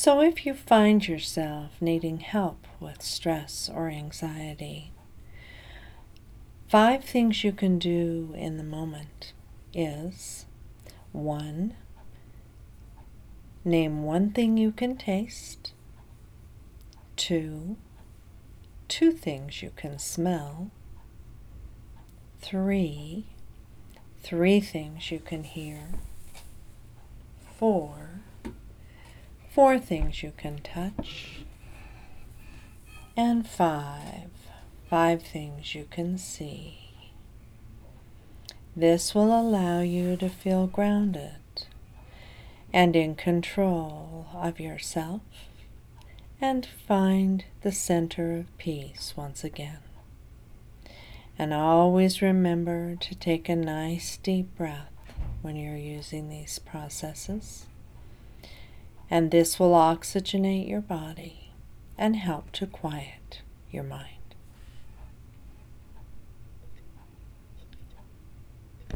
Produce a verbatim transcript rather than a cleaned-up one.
So if you find yourself needing help with stress or anxiety, five things you can do in the moment is: one, name one thing you can taste. Two, two things you can smell. Three, three things you can hear. Four, four things you can touch. And five, five things you can see. This will allow you to feel grounded and in control of yourself and find the center of peace once again. And always remember to take a nice deep breath when you're using these processes. And this will oxygenate your body and help to quiet your mind.